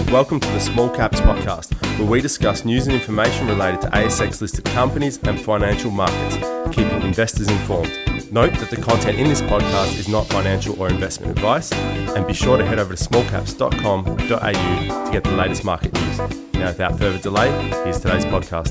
Welcome to the Small Caps Podcast, where we discuss news and information related to ASX-listed companies and financial markets, keeping investors informed. Note that the content in this podcast is not financial or investment advice, and be sure to head over to smallcaps.com.au to get the latest market news. Now, without further delay, here's today's podcast.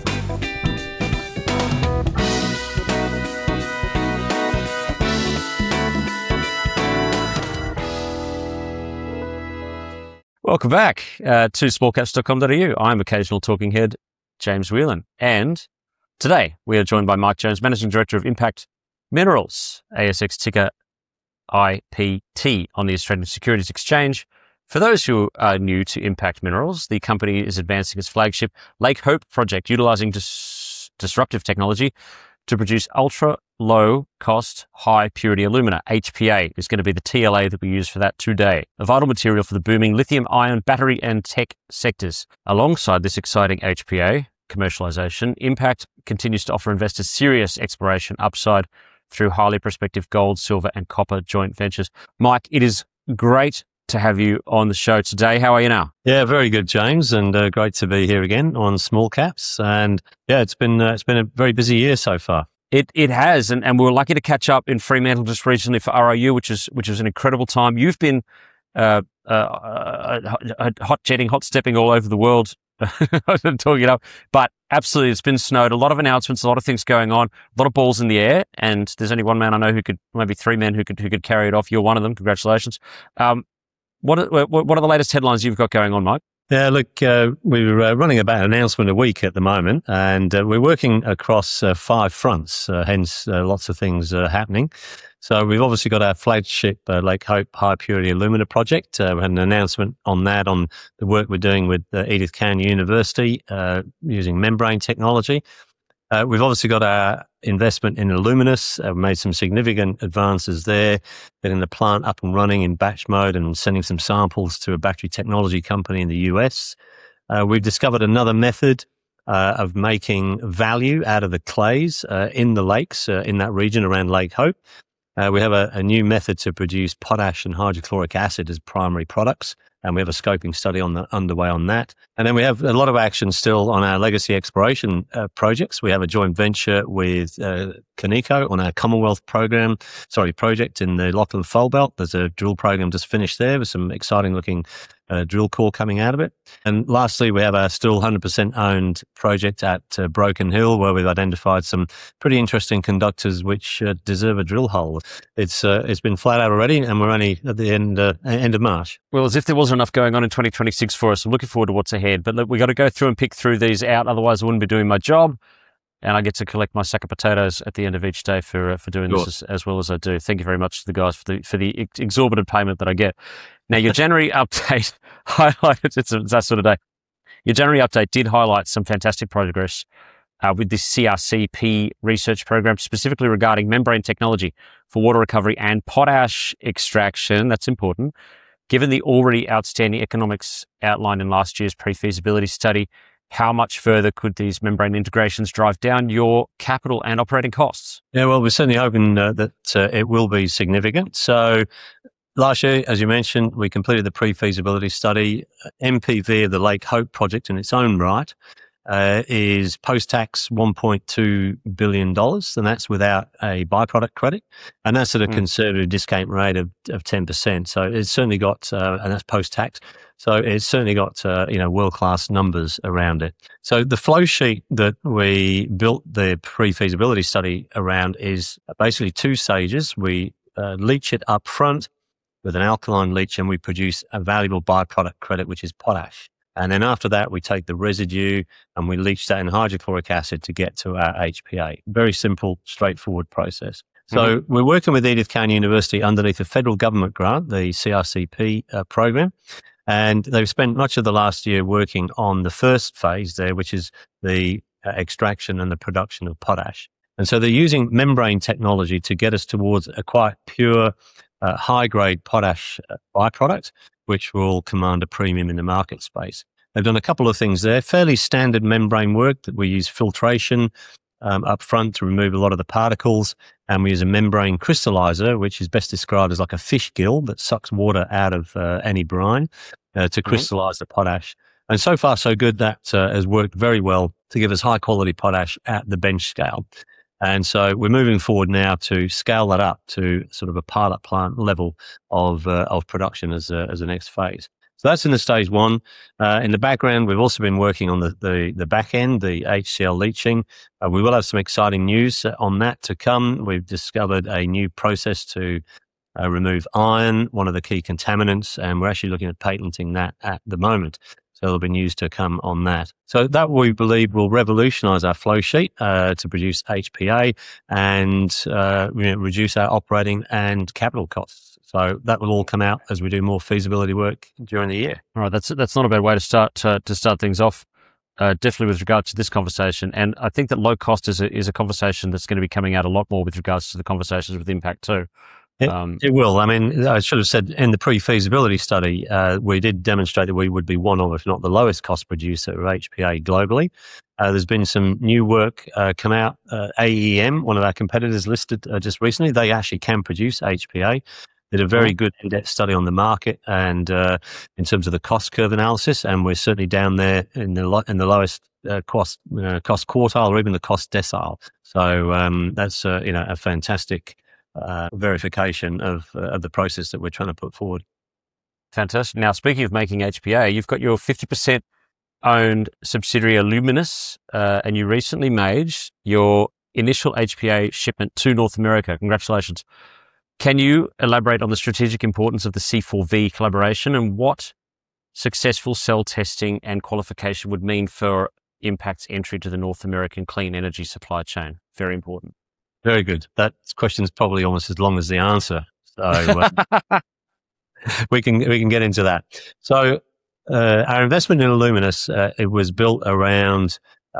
Welcome back to smallcaps.com.au. I'm occasional talking head, James Whelan. And today we are joined by Mike Jones, Managing Director of Impact Minerals, ASX ticker IPT on the Australian Securities Exchange. For those who are new to Impact Minerals, the company is advancing its flagship Lake Hope project, utilizing disruptive technology to produce ultra-low-cost, high-purity alumina. HPA is going to be the TLA that we use for that today, a vital material for the booming lithium-ion battery and tech sectors. Alongside this exciting HPA commercialization, Impact continues to offer investors serious exploration upside through highly prospective gold, silver, and copper joint ventures. Mike, it is great to have you on the show today. How are you now? Yeah, very good, James, and great to be here again on Small Caps. And yeah, it's been a very busy year so far. It has, and we were lucky to catch up in Fremantle just recently for RIU, which was an incredible time. You've been hot stepping all over the world, talking it up, but absolutely, it's been snowed. A lot of announcements, a lot of things going on, a lot of balls in the air, and there's only one man I know who could, maybe three men who could carry it off. You're one of them. Congratulations. What are the latest headlines you've got going on, Mike? Yeah, look, we're running about an announcement a week at the moment, and we're working across 5 fronts, hence lots of things happening. So we've obviously got our flagship Lake Hope High Purity Alumina project. We had an announcement on that, on the work we're doing with Edith Cowan University using membrane technology. We've obviously got our investment in Alluminous. We've made some significant advances there, getting the plant up and running in batch mode and sending some samples to a battery technology company in the US. We've discovered another method of making value out of the clays in the lakes in that region around Lake Hope. We have a new method to produce potash and hydrochloric acid as primary products, and we have a scoping study underway on that. And then we have a lot of action still on our legacy exploration projects. We have a joint venture with Caneco on our Commonwealth project in the Lachlan Fold Belt. There's a drill program just finished there with some exciting looking drill core coming out of it. And lastly, we have our still 100% owned project at Broken Hill, where we've identified some pretty interesting conductors which deserve a drill hole. It's been flat out already, and we're only at the end of March. Well, as if there wasn't enough going on in 2026 for us, I'm looking forward to what's ahead. But look, we've got to go through and pick through these out, otherwise I wouldn't be doing my job. And I get to collect my sack of potatoes at the end of each day for doing this as well as I do. Thank you very much to the guys for the exorbitant payment that I get. Now, your January update highlighted, it's that sort of day. Your January update did highlight some fantastic progress with this CRCP research program, specifically regarding membrane technology for water recovery and potash extraction. That's important. Given the already outstanding economics outlined in last year's pre-feasibility study, how much further could these membrane integrations drive down your capital and operating costs? Yeah, well, we're certainly hoping that it will be significant. So last year, as you mentioned, we completed the pre-feasibility study. MPV of the Lake Hope project in its own right is post-tax $1.2 billion, and that's without a byproduct credit, and that's at a conservative discount rate of 10%. So it's certainly got, and that's post-tax. So it's certainly got, world-class numbers around it. So the flow sheet that we built the pre-feasibility study around is basically 2 stages. We leach it up front with an alkaline leach, and we produce a valuable byproduct credit, which is potash. And then after that, we take the residue and we leach that in hydrochloric acid to get to our HPA. Very simple, straightforward process. So we're working with Edith Cowan University underneath a federal government grant, the CRCP program. And they've spent much of the last year working on the first phase there, which is the extraction and the production of potash. And so they're using membrane technology to get us towards a quite pure, high-grade potash byproduct, which will command a premium in the market space. They've done a couple of things there. Fairly standard membrane work that we use filtration up front to remove a lot of the particles. And we use a membrane crystallizer, which is best described as like a fish gill that sucks water out of any brine. to crystallize the potash. And so far, so good. That has worked very well to give us high quality potash at the bench scale. And so we're moving forward now to scale that up to sort of a pilot plant level of production as a next phase. So that's in the stage one. In the background, we've also been working on the back end, the HCl leaching. We will have some exciting news on that to come. We've discovered a new process to remove iron, one of the key contaminants, and we're actually looking at patenting that at the moment. So there'll be news to come on that. So that we believe will revolutionize our flow sheet to produce HPA and reduce our operating and capital costs. So that will all come out as we do more feasibility work during the year. All right, that's not a bad way to start things off. Definitely with regard to this conversation, and I think that low cost is a conversation that's going to be coming out a lot more with regards to the conversations with Impact too. It will. I mean, I should have said in the pre-feasibility study, we did demonstrate that we would be one of, if not the lowest cost producer of HPA globally. There's been some new work come out. AEM, one of our competitors listed just recently, they actually can produce HPA. Did a very good in-depth study on the market and in terms of the cost curve analysis, and we're certainly down there in the lowest cost quartile or even the cost decile. So that's a fantastic verification of the process that we're trying to put forward. Fantastic. Now, speaking of making HPA, you've got your 50% owned subsidiary Illuminous, and you recently made your initial HPA shipment to North America. Congratulations. Can you elaborate on the strategic importance of the C4V collaboration and what successful cell testing and qualification would mean for Impact's entry to the North American clean energy supply chain? Very important. Very good. That question is probably almost as long as the answer. So we can get into that. So our investment in Illuminous, it was built around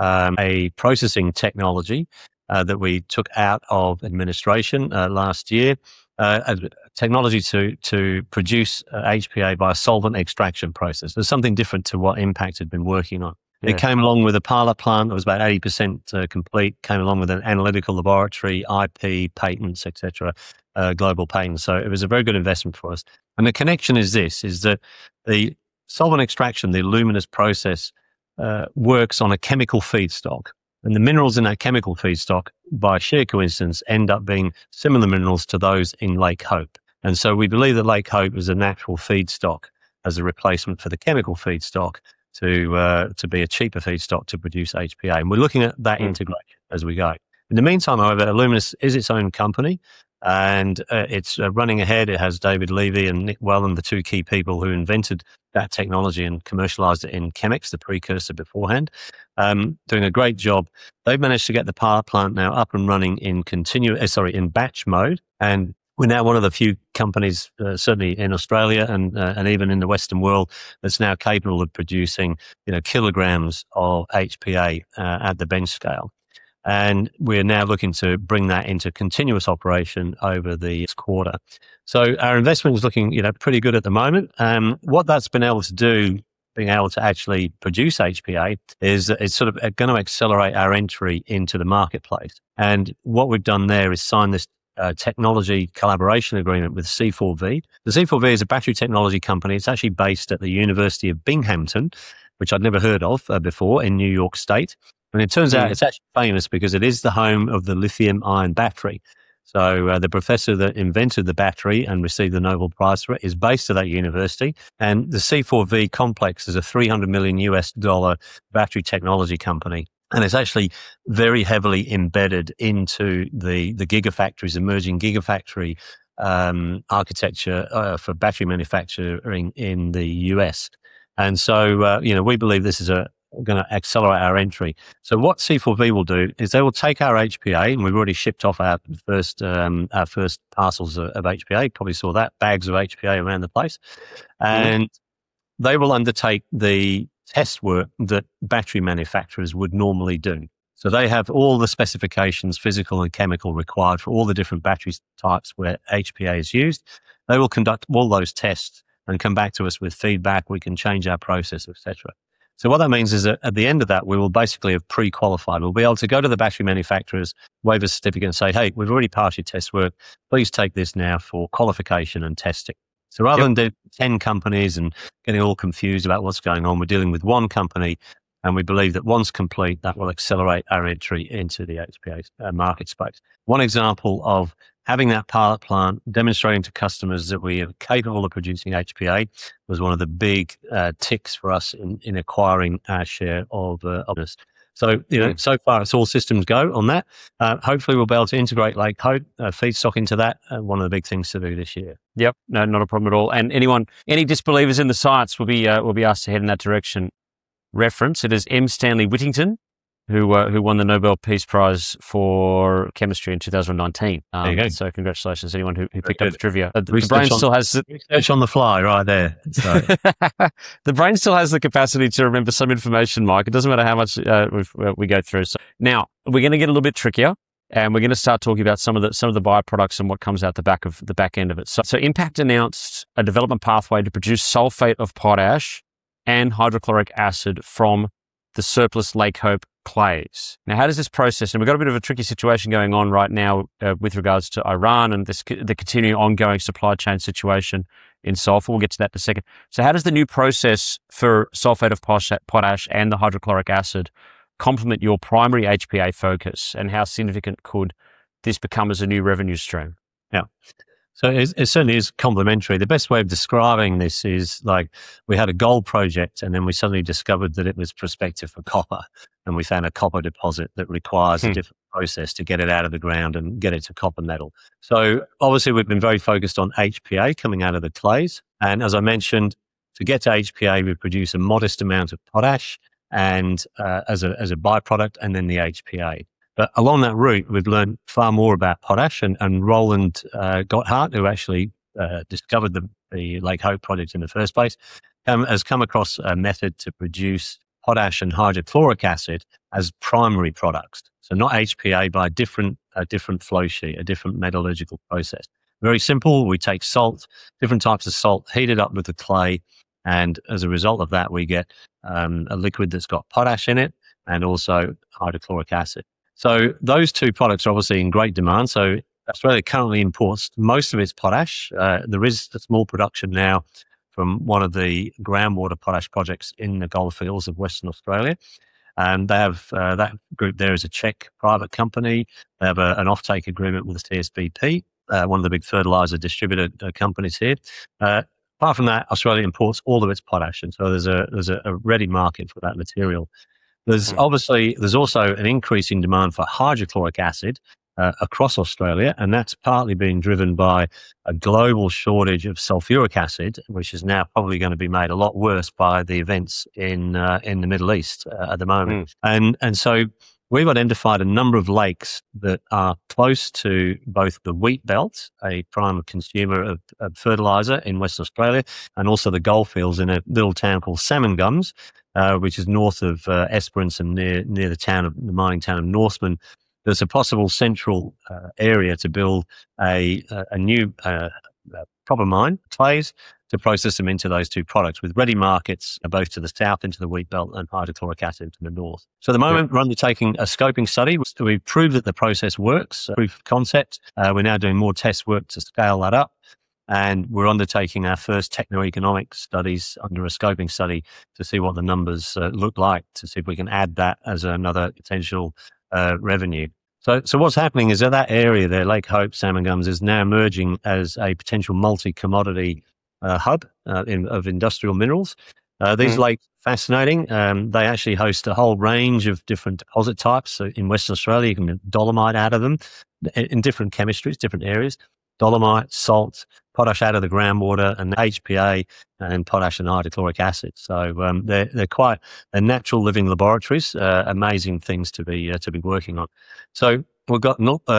a processing technology that we took out of administration last year. A technology to produce HPA by a solvent extraction process. There's something different to what Impact had been working on. Yeah. It came along with a pilot plant that was about 80% complete, came along with an analytical laboratory, IP, patents, etc., global patents. So it was a very good investment for us. And the connection is that the solvent extraction, the Illuminous process, works on a chemical feedstock. And the minerals in that chemical feedstock, by sheer coincidence, end up being similar minerals to those in Lake Hope. And so we believe that Lake Hope is a natural feedstock as a replacement for the chemical feedstock to be a cheaper feedstock to produce HPA. And we're looking at that integration as we go. In the meantime, however, Illuminous is its own company and it's running ahead. It has David Levy and Nick Wellen, the two key people who invented that technology and commercialized it in Chemex, the precursor beforehand, doing a great job. They've managed to get the power plant now up and running in batch mode. And we're now one of the few companies, certainly in Australia and even in the Western world, that's now capable of producing, kilograms of HPA at the bench scale. And we're now looking to bring that into continuous operation over the quarter. So our investment is looking, pretty good at the moment. What that's been able to do, being able to actually produce HPA, is it's sort of going to accelerate our entry into the marketplace. And what we've done there is sign this technology collaboration agreement with C4V. The C4V is a battery technology company. It's actually based at the University of Binghamton, which I'd never heard of before, in New York State. And it turns out it's actually famous because it is the home of the lithium-ion battery. So the professor that invented the battery and received the Nobel Prize for it is based at that university. And the C4V complex is a $300 million battery technology company. And it's actually very heavily embedded into the gigafactories, emerging gigafactory architecture for battery manufacturing in the US. And so, we believe this is going to accelerate our entry. So what C4V will do is they will take our HPA, and we've already shipped off our first parcels of HPA. Probably saw that, bags of HPA around the place. And they will undertake the test work that battery manufacturers would normally do. So they have all the specifications, physical and chemical, required for all the different battery types where HPA is used. They will conduct all those tests and come back to us with feedback. We can change our process, etc. So what that means is that at the end of that, we will basically have pre-qualified. We'll be able to go to the battery manufacturers, waive a certificate and say, hey, we've already passed your test work. Please take this now for qualification and testing. So rather than do 10 companies and getting all confused about what's going on, we're dealing with one company, and we believe that once complete, that will accelerate our entry into the HPA market space. One example of having that pilot plant, demonstrating to customers that we are capable of producing HPA, was one of the big ticks for us in acquiring our share of this. So, so far it's all systems go on that. Hopefully we'll be able to integrate Lake Hope feedstock into that. One of the big things to do this year. Yep, no, not a problem at all. And any disbelievers in the science will be asked to head in that direction. Reference, it is M. Stanley Whittington, who won the Nobel Peace Prize for Chemistry in 2019. There you go. So congratulations to anyone who picked up the trivia. The brain still has research on the fly right there. So. The brain still has the capacity to remember some information, Mike. It doesn't matter how much we go through. So now we're going to get a little bit trickier, and we're going to start talking about some of the byproducts and what comes out the back end of it. So Impact announced a development pathway to produce sulfate of potash and hydrochloric acid from the surplus Lake Hope clays. Now, how does this process, and we've got a bit of a tricky situation going on right now with regards to Iran and the continuing ongoing supply chain situation in sulfur. We'll get to that in a second. So how does the new process for sulfate of potash and the hydrochloric acid complement your primary HPA focus, and how significant could this become as a new revenue stream? Yeah. So it certainly is complementary. The best way of describing this is like we had a gold project, and then we suddenly discovered that it was prospective for copper, and we found a copper deposit that requires a different process to get it out of the ground and get it to copper metal. So obviously we've been very focused on HPA coming out of the clays. And as I mentioned, to get to HPA, we produce a modest amount of potash and as a byproduct, and then the HPA. But along that route, we've learned far more about potash, and Roland Gotthard, who actually discovered the Lake Hope project in the first place, has come across a method to produce potash and hydrochloric acid as primary products. So not HPA, by a different flow sheet, a different metallurgical process. Very simple. We take salt, different types of salt, heat it up with the clay, and as a result of that, we get a liquid that's got potash in it and also hydrochloric acid. So those two products are obviously in great demand. So Australia currently imports most of its potash. There is a small production now from one of the groundwater potash projects in the Goldfields of Western Australia. And they have that group there is a Czech private company. They have an offtake agreement with the CSBP, one of the big fertilizer distributor companies here. Apart from that, Australia imports all of its potash, and so there's a ready market for that material. There's also an increasing demand for hydrochloric acid across Australia, and that's partly being driven by a global shortage of sulfuric acid, which is now probably going to be made a lot worse by the events in the Middle East at the moment. And so we've identified a number of lakes that are close to both the wheat belt, a prime consumer of fertilizer in Western Australia, and also the goldfields in a little town called Salmon Gums, which is north of Esperance and near the mining town of Northman. There's a possible central area to build a new proper mine, clays, to process them into those two products, with ready markets both to the south into the wheat belt and hydrochloric acid to the north. So at the moment, we're undertaking a scoping study. We've proved that the process works, proof of concept. We're now doing more test work to scale that up. And we're undertaking our first techno-economic studies under a scoping study to see what the numbers look like, to see if we can add that as another potential revenue. So what's happening is that area there, Lake Hope, Salmon Gums, is now emerging as a potential multi-commodity hub of industrial minerals. These lakes are fascinating. They actually host a whole range of different deposit types. So in Western Australia, you can get dolomite out of them in different chemistries, different areas. Dolomite, salt, potash out of the groundwater, and HPA, and potash and hydrochloric acid. So they're natural living laboratories, amazing things to be working on. So we've got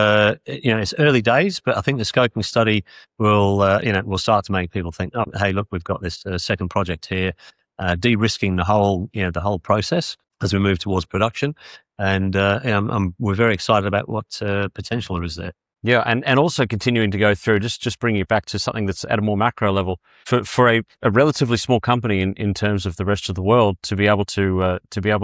it's early days, but I think the scoping study will start to make people think, oh, hey, look, we've got this second project here, de-risking the whole process as we move towards production, and we're very excited about what potential there is there. Yeah, and also continuing to go through, just bringing it back to something that's at a more macro level, for a relatively small company in terms of the rest of the world to be able to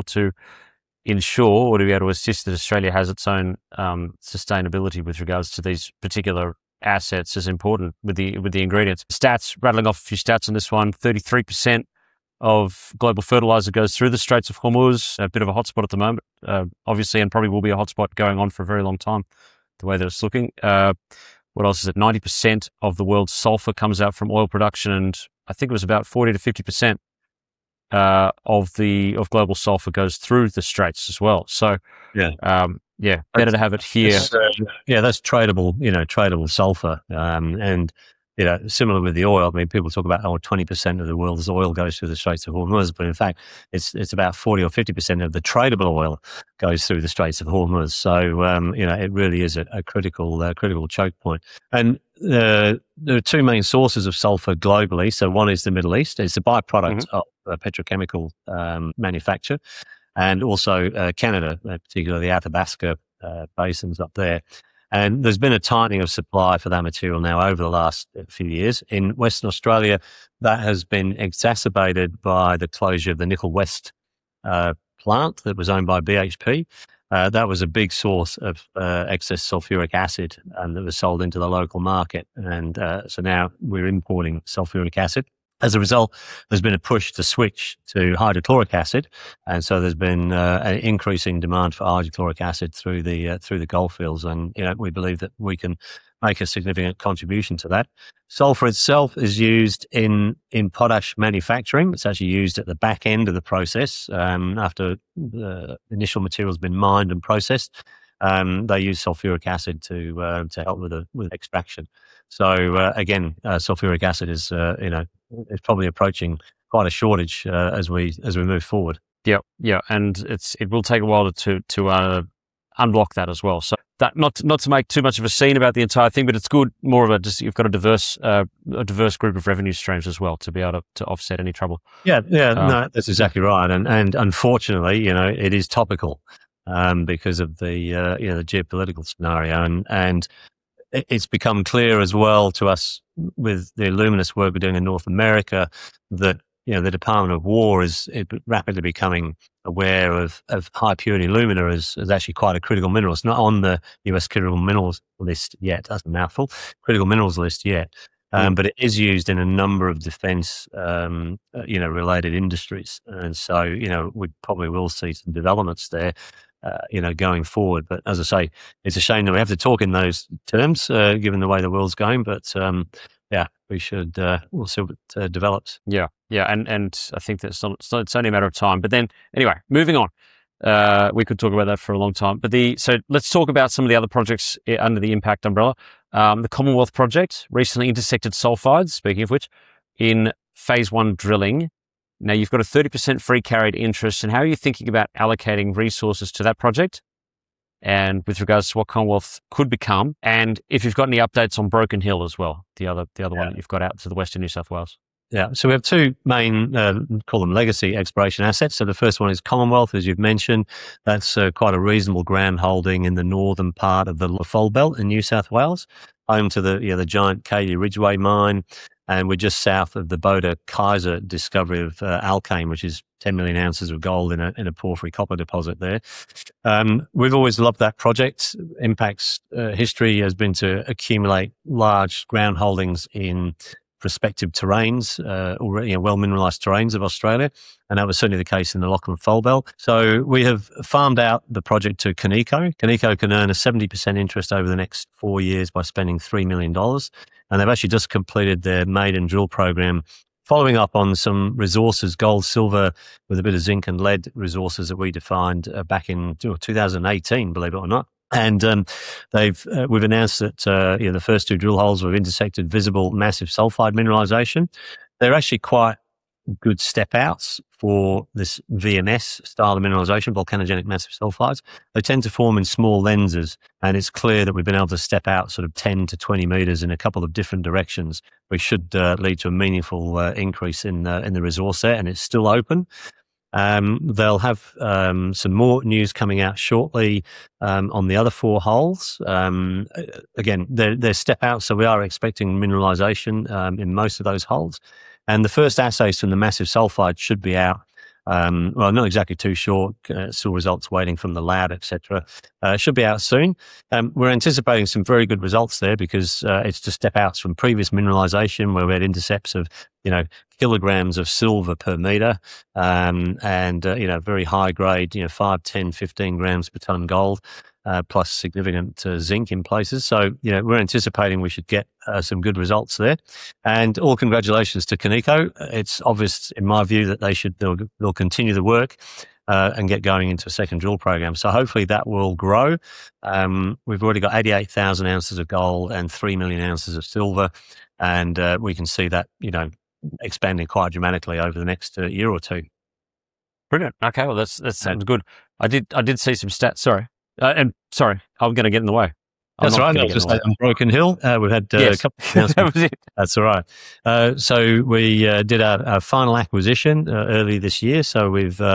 ensure or to be able to assist that Australia has its own sustainability with regards to these particular assets is important with the ingredients. Stats, rattling off a few stats on this one, 33% of global fertilizer goes through the Straits of Hormuz, a bit of a hotspot at the moment, obviously, and probably will be a hotspot going on for a very long time, the way that it's looking. What else is it? 90% of the world's sulfur comes out from oil production, and I think it was about 40 to 50% of global sulfur goes through the Straits as well. So, better to have it here. That's tradable sulfur. And, similar with the oil, I mean, people talk about 20% of the world's oil goes through the Straits of Hormuz, but in fact, it's about 40 or 50% of the tradable oil goes through the Straits of Hormuz. So, it really is a critical choke point. And there are two main sources of sulfur globally. So one is the Middle East. It's a byproduct of petrochemical manufacture, and also Canada, particularly the Athabasca basins up there. And there's been a tightening of supply for that material now over the last few years. In Western Australia, that has been exacerbated by the closure of the Nickel West plant that was owned by BHP. That was a big source of excess sulfuric acid that was sold into the local market. And so now we're importing sulfuric acid. As a result, there's been a push to switch to hydrochloric acid, and so there's been an increasing demand for hydrochloric acid through the goldfields, and we believe that we can make a significant contribution to that. Sulfur itself is used in potash manufacturing. It's actually used at the back end of the process after the initial material's been mined and processed. They use sulfuric acid to help with extraction. So again, sulfuric acid is is probably approaching quite a shortage as we move forward. Yeah, and it will take a while to unblock that as well. So that not to make too much of a scene about the entire thing, but it's good. More of you've got a diverse group of revenue streams as well to be able to offset any trouble. No, that's exactly right. And unfortunately, it is topical because of the geopolitical scenario, and it's become clear as well to us with the Luminous work we're doing in North America that the Department of War is rapidly becoming aware of high purity alumina as actually quite a critical mineral. It's not on the US critical minerals list yet. That's a mouthful. Critical minerals list yet. But it is used in a number of defense, related industries. And so, we probably will see some developments there, going forward. But as I say, it's a shame that we have to talk in those terms, given the way the world's going. But, we should, we'll see what develops. Yeah. And I think that it's only a matter of time. But then, anyway, moving on. We could talk about that for a long time. So let's talk about some of the other projects under the Impact umbrella. The Commonwealth project recently intersected sulfides, speaking of which, in phase 1 drilling. Now, you've got a 30% free carried interest. And how are you thinking about allocating resources to that project? And with regards to what Commonwealth could become, and if you've got any updates on Broken Hill as well, the other one that you've got out to the west of New South Wales. Yeah, so we have two main, call them legacy exploration assets. So the first one is Commonwealth, as you've mentioned. That's quite a reasonable ground holding in the northern part of the Fold Belt in New South Wales, home to the giant Cadia Ridgeway mine. And we're just south of the Boda Kaiser discovery of Alkane, which is 10 million ounces of gold in a porphyry copper deposit there. We've always loved that project. Impact's history has been to accumulate large ground holdings in prospective terrains, already well mineralised terrains of Australia, and that was certainly the case in the Lachlan Fold Belt. So we have farmed out the project to Conoco. Conoco can earn a 70% interest over the next 4 years by spending $3 million, and they've actually just completed their maiden drill program, following up on some resources, gold, silver, with a bit of zinc and lead resources that we defined back in 2018, believe it or not. And we've announced that the first 2 drill holes have intersected visible massive sulfide mineralisation. They're actually quite good step outs for this VMS style of mineralisation, volcanogenic massive sulfides. They tend to form in small lenses, and it's clear that we've been able to step out sort of 10 to 20 metres in a couple of different directions, which should lead to a meaningful increase in the resource set, and it's still open. They'll have some more news coming out shortly on the other 4 holes. Again, they're step out, so we are expecting mineralisation in most of those holes. And the first assays from the massive sulfide should be out Well, not exactly too short, still results waiting from the lab, etc. Should be out soon. We're anticipating some very good results there because it's just step outs from previous mineralization where we had intercepts of, kilograms of silver per meter, and, very high grade, 5, 10, 15 grams per ton gold, plus significant zinc in places. So, we're anticipating we should get some good results there. And all congratulations to Cameco. It's obvious, in my view, that they'll continue the work and get going into a second drill program. So hopefully that will grow. We've already got 88,000 ounces of gold and 3 million ounces of silver, and we can see that, expanding quite dramatically over the next year or two. Brilliant. Okay, well that sounds good. I did see some stats. Sorry. And sorry, I'm going to get in the way. That's right. I was just on Broken Hill. We've had a couple of announcements. That was it. That's all right. So we did our final acquisition early this year. So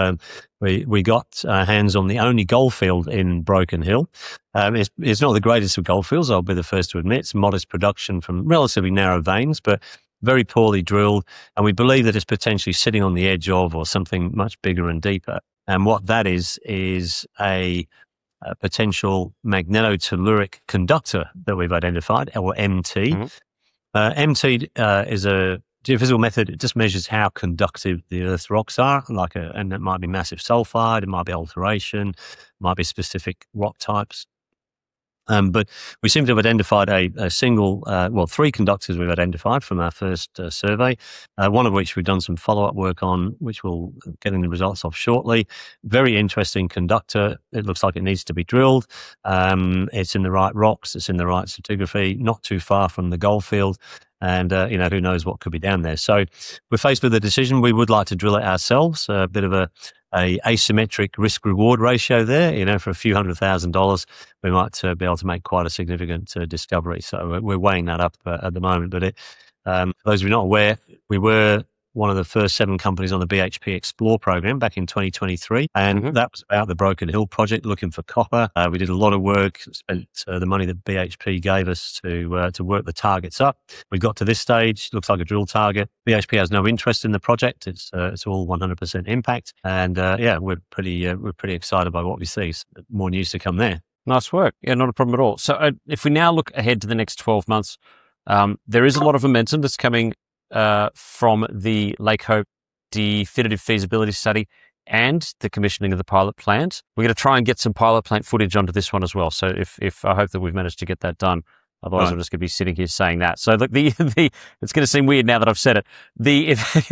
we got our hands on the only gold field in Broken Hill. It's not the greatest of gold fields, I'll be the first to admit. It's modest production from relatively narrow veins, but very poorly drilled. And we believe that it's potentially sitting on the edge of or something much bigger and deeper. And what that is a potential magnetotelluric conductor that we've identified, or MT. Mm-hmm. MT is a geophysical method. It just measures how conductive the Earth's rocks are, and it might be massive sulfide, it might be alteration, it might be specific rock types. But we seem to have identified a single, three conductors we've identified from our first survey, one of which we've done some follow-up work on, which we'll get in the results of shortly. Very interesting conductor. It looks like it needs to be drilled. It's in the right rocks. It's in the right stratigraphy, not too far from the gold field. And, who knows what could be down there. So we're faced with a decision. We would like to drill it ourselves, a bit of a asymmetric risk-reward ratio there. For a few $100,000, we might be able to make quite a significant discovery. So we're weighing that up at the moment. But for those of you not aware, we were one of the first 7 companies on the BHP Explore program back in 2023. And that was about the Broken Hill project, looking for copper. We did a lot of work, spent the money that BHP gave us to work the targets up. We got to this stage, looks like a drill target. BHP has no interest in the project. It's all 100% impact. And we're pretty excited by what we see. So more news to come there. Nice work. Yeah, not a problem at all. So if we now look ahead to the next 12 months, there is a lot of momentum that's coming from the Lake Hope definitive feasibility study and the commissioning of the pilot plant. We're going to try and get some pilot plant footage onto this one as well. So if I hope that we've managed to get that done. Otherwise, I'm just going to be sitting here saying that. So look, it's going to seem weird now that I've said it. The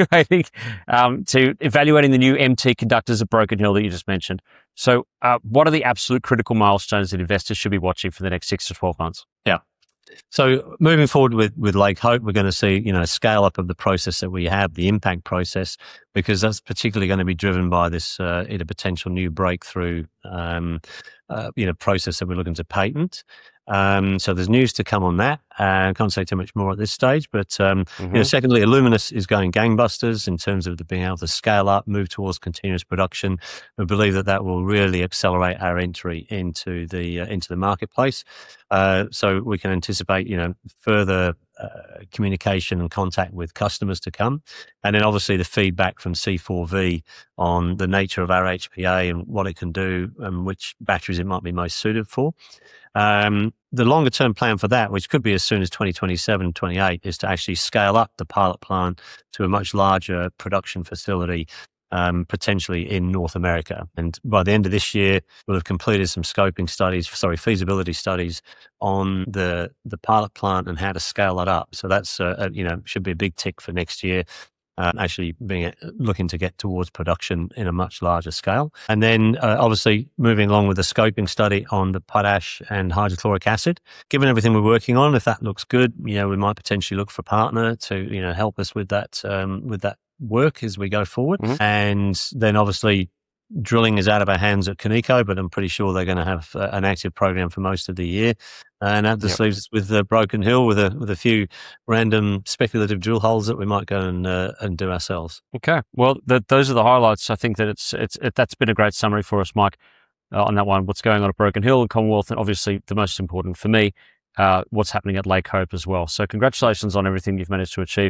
evaluating the new MT conductors at Broken Hill that you just mentioned. So what are the absolute critical milestones that investors should be watching for the next 6 to 12 months? Yeah. So moving forward with Lake Hope, we're going to see, scale up of the process that we have, the impact process, because that's particularly going to be driven by this, potential new breakthrough, process that we're looking to patent. So there's news to come on that. I can't say too much more at this stage, but secondly, Illuminous is going gangbusters in terms of being able to scale up, move towards continuous production. We believe that will really accelerate our entry into the marketplace. So we can anticipate, further communication and contact with customers to come. And then obviously the feedback from C4V on the nature of our HPA and what it can do and which batteries it might be most suited for. The longer term plan for that, which could be as soon as 2027, 28, is to actually scale up the pilot plant to a much larger production facility, potentially in North America. And by the end of this year, we'll have completed some feasibility studies on the pilot plant and how to scale that up. So that's, should be a big tick for next year. Actually looking to get towards production in a much larger scale. And then obviously moving along with the scoping study on the potash and hydrochloric acid. Given everything we're working on, if that looks good, we might potentially look for a partner to, help us with that work as we go forward. And then obviously drilling is out of our hands at Cameco, but I'm pretty sure they're going to have an active program for most of the year. And that just leaves us with Broken Hill with a few random speculative drill holes that we might go and do ourselves. Okay. Well, those are the highlights. I think that that's been a great summary for us, Mike, on that one. What's going on at Broken Hill and Commonwealth, and obviously the most important for me, what's happening at Lake Hope as well. So congratulations on everything you've managed to achieve.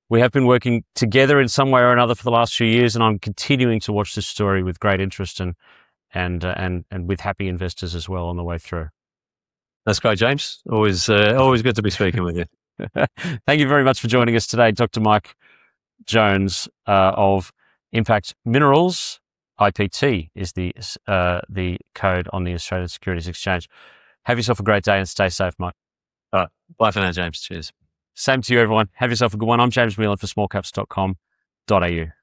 We have been working together in some way or another for the last few years, and I'm continuing to watch this story with great interest and with happy investors as well on the way through. That's great, James. Always good to be speaking with you. Thank you very much for joining us today, Dr. Mike Jones of Impact Minerals. IPT is the code on the Australian Securities Exchange. Have yourself a great day and stay safe, Mike. All right. Bye for now, James. Cheers. Same to you, everyone. Have yourself a good one. I'm James Whelan for smallcaps.com.au.